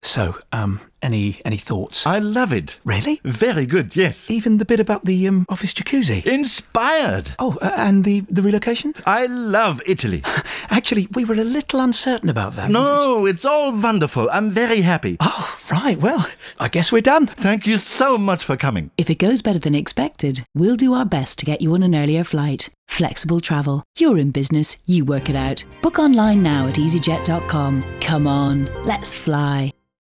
So, any thoughts? I love it. Really? Very good, yes. Even the bit about the office jacuzzi? Inspired. Oh, and the relocation? I love Italy. Actually, we were a little uncertain about that. No, it's all wonderful. I'm very happy. Oh, right. Well, I guess we're done. Thank you so much for coming. If it goes better than expected, we'll do our best to get you on an earlier flight. Flexible travel. You're in business, you work it out. Book online now at easyjet.com. Come on, let's fly.